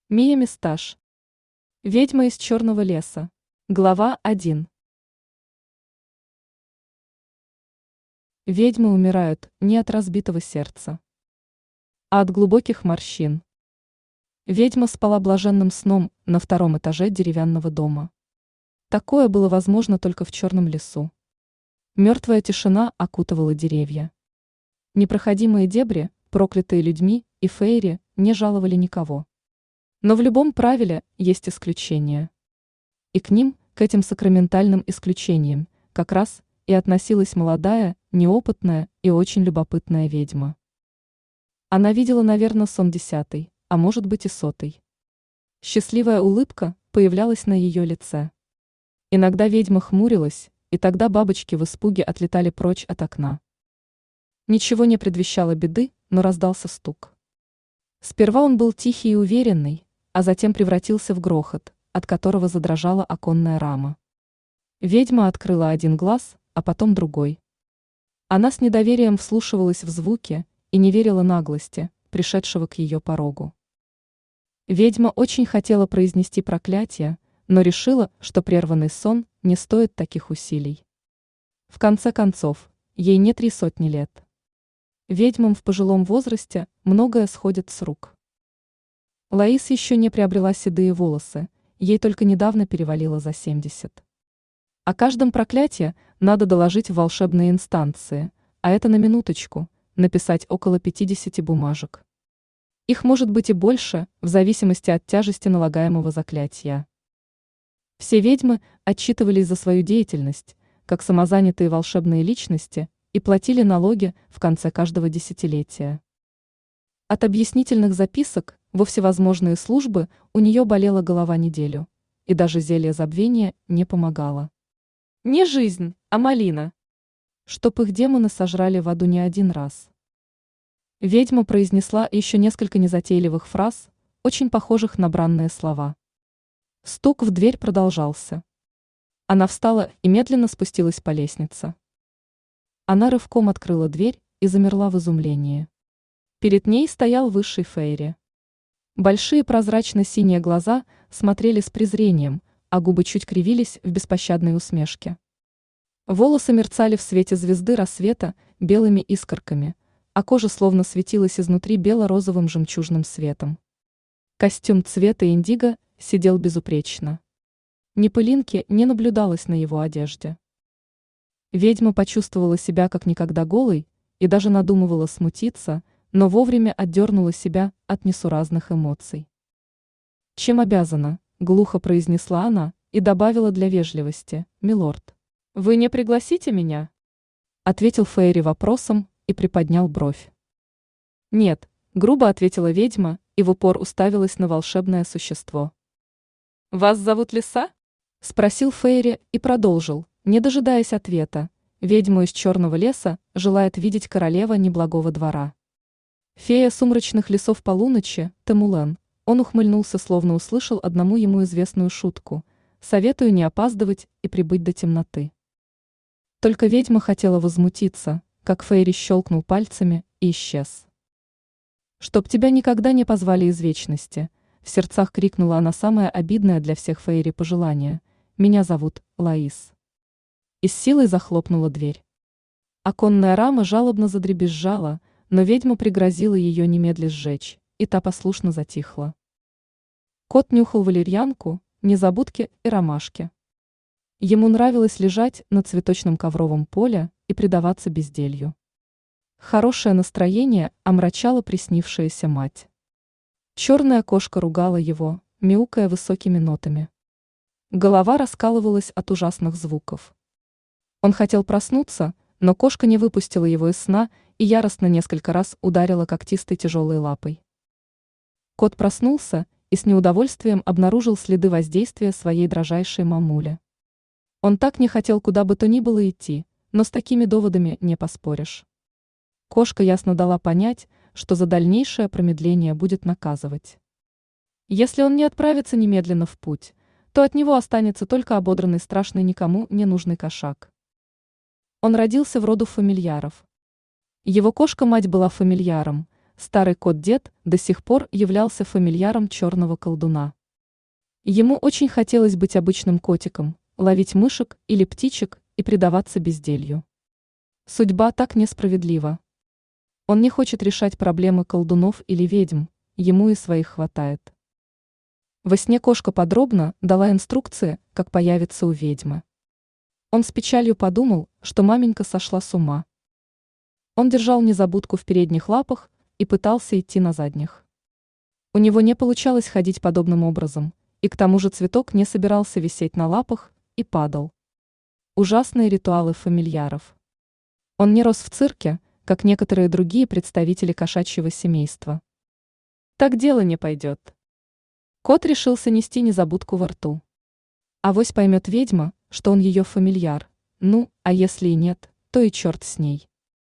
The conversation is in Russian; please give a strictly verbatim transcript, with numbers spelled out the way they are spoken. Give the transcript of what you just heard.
Мия Месташ. Ведьма из черного леса. Глава один. Ведьмы умирают не от разбитого сердца, а от глубоких морщин. Ведьма спала блаженным сном на втором этаже деревянного дома. Такое было возможно только в черном лесу. Мертвая тишина окутывала деревья. Непроходимые дебри, проклятые людьми, и фейри не жаловали никого. Но в любом правиле есть исключения. И к ним, к этим сакраментальным исключениям, как раз и относилась молодая, неопытная и очень любопытная ведьма. Она видела, наверное, сон десятый, а может быть и сотый. Счастливая улыбка появлялась на ее лице. Иногда ведьма хмурилась, и тогда бабочки в испуге отлетали прочь от окна. Ничего не предвещало беды, но раздался стук. Сперва он был тихий и уверенный, а затем превратился в грохот, от которого задрожала оконная рама. Ведьма открыла один глаз, а потом другой. Она с недоверием вслушивалась в звуки и не верила наглости, пришедшего к ее порогу. Ведьма очень хотела произнести проклятие, но решила, что прерванный сон не стоит таких усилий. В конце концов, ей не три сотни лет. Ведьмам в пожилом возрасте многое сходит с рук. Лаис еще не приобрела седые волосы, ей только недавно перевалило за семьдесят. О каждом проклятии надо доложить в волшебные инстанции, а это на минуточку, написать около пятидесяти бумажек. Их может быть и больше, в зависимости от тяжести налагаемого заклятия. Все ведьмы отчитывались за свою деятельность, как самозанятые волшебные личности, и платили налоги в конце каждого десятилетия. От объяснительных записок во всевозможные службы у нее болела голова неделю, и даже зелье забвения не помогало. Не жизнь, а малина. Чтоб их демоны сожрали в аду не один раз. Ведьма произнесла еще несколько незатейливых фраз, очень похожих на бранные слова. Стук в дверь продолжался. Она встала и медленно спустилась по лестнице. Она рывком открыла дверь и замерла в изумлении. Перед ней стоял высший фейри. Большие прозрачно-синие глаза смотрели с презрением, а губы чуть кривились в беспощадной усмешке. Волосы мерцали в свете звезды рассвета белыми искорками, а кожа словно светилась изнутри бело-розовым жемчужным светом. Костюм цвета индиго сидел безупречно. Ни пылинки не наблюдалось на его одежде. Ведьма почувствовала себя как никогда голой и даже надумывала смутиться, но вовремя отдернула себя от несуразных эмоций. «Чем обязана?» – глухо произнесла она и добавила для вежливости: «Милорд, вы не пригласите меня?» Ответил фейри вопросом и приподнял бровь. «Нет», – грубо ответила ведьма и в упор уставилась на волшебное существо. «Вас зовут Лиса?» – спросил фейри и продолжил, не дожидаясь ответа: «Ведьму из черного леса желает видеть королева неблагого двора». Фея сумрачных лесов полуночи, Темулен, он ухмыльнулся, словно услышал одному ему известную шутку: «Советую не опаздывать и прибыть до темноты». Только ведьма хотела возмутиться, как фейри щелкнул пальцами и исчез. «Чтоб тебя никогда не позвали из вечности», — в сердцах крикнула она самое обидное для всех фейри пожелание: «Меня зовут Лаис». И с силой захлопнула дверь. Оконная рама жалобно задребезжала, но ведьма пригрозила ее немедля сжечь, и та послушно затихла. Кот нюхал валерьянку, незабудки и ромашки. Ему нравилось лежать на цветочном ковровом поле и предаваться безделью. Хорошее настроение омрачало приснившаяся мать. Черная кошка ругала его, мяукая высокими нотами. Голова раскалывалась от ужасных звуков. Он хотел проснуться, но кошка не выпустила его из сна и яростно несколько раз ударила когтистой тяжелой лапой. Кот проснулся и с неудовольствием обнаружил следы воздействия своей дрожайшей мамули. Он так не хотел куда бы то ни было идти, но с такими доводами не поспоришь. Кошка ясно дала понять, что за дальнейшее промедление будет наказывать. Если он не отправится немедленно в путь, то от него останется только ободранный страшный никому не нужный кошак. Он родился в роду фамильяров. Его кошка-мать была фамильяром, старый кот-дед до сих пор являлся фамильяром черного колдуна. Ему очень хотелось быть обычным котиком, ловить мышек или птичек и предаваться безделью. Судьба так несправедлива. Он не хочет решать проблемы колдунов или ведьм, ему и своих хватает. Во сне кошка подробно дала инструкции, как появиться у ведьмы. Он с печалью подумал, что маменька сошла с ума. Он держал незабудку в передних лапах и пытался идти на задних. У него не получалось ходить подобным образом, и к тому же цветок не собирался висеть на лапах и падал. Ужасные ритуалы фамильяров. Он не рос в цирке, как некоторые другие представители кошачьего семейства. Так дело не пойдет. Кот решился нести незабудку во рту. Авось поймет ведьма, что он ее фамильяр, ну, а если и нет, то и черт с ней.